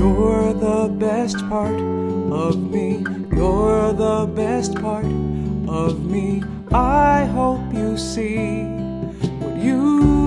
You're the best part of me. You're the best part of me. I hope you see what you